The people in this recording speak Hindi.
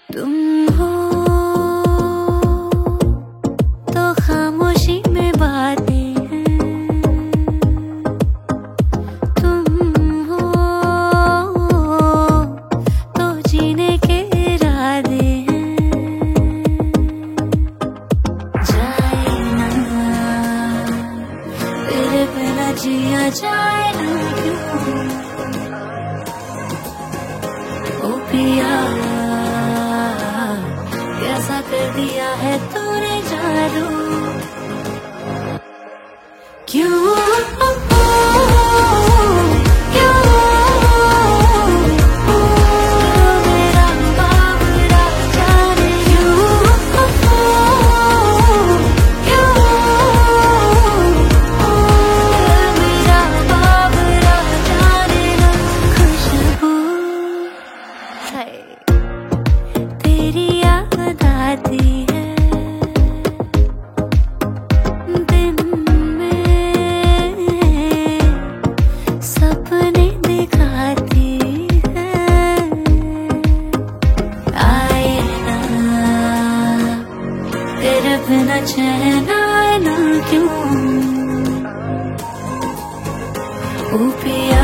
तुम हो तो खामोशी में बातें हैं, तुम हो तो जीने के इरादे हैं। जाए ना तेरे बिना जिया जाए ना क्यों ओ पिया, कैसा कर दिया है तूने जादू, क्यों मेरा बाबरा जाने मेरा बाबरा जाने ना खुशबू है तेरी याद आती है दिन में, सपने दिखाती है। आए ना तेरे बिना चैन आए ना क्यों ओ पिया।